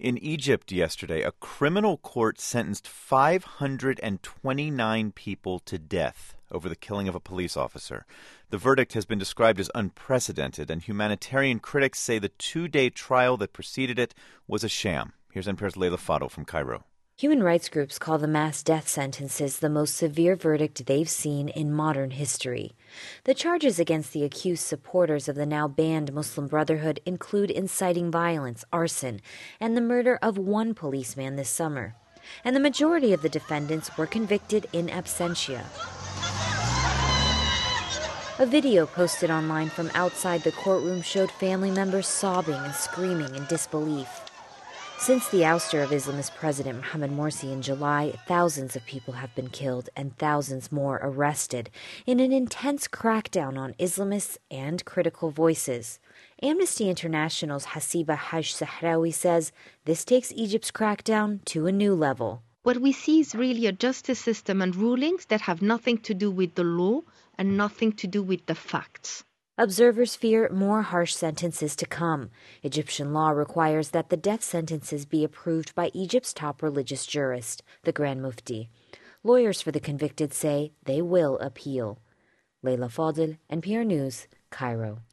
In Egypt yesterday, a criminal court sentenced 529 people to death over the killing of a police officer. The verdict has been described as unprecedented, and humanitarian critics say the two-day trial that preceded it was a sham. Here's NPR's Leila Fadel from Cairo. Human rights groups call the mass death sentences the most severe verdict they've seen in modern history. The charges against the accused supporters of the now-banned Muslim Brotherhood include inciting violence, arson, and the murder of one policeman this summer. And the majority of the defendants were convicted in absentia. A video posted online from outside the courtroom showed family members sobbing and screaming in disbelief. Since the ouster of Islamist President Mohamed Morsi in July, thousands of people have been killed and thousands more arrested in an intense crackdown on Islamists and critical voices. Amnesty International's Hasiba Haj Sahrawi says this takes Egypt's crackdown to a new level. What we see is really a justice system and rulings that have nothing to do with the law and nothing to do with the facts. Observers fear more harsh sentences to come. Egyptian law requires that the death sentences be approved by Egypt's top religious jurist, the Grand Mufti. Lawyers for the convicted say they will appeal. Leila Fadel, NPR News, Cairo.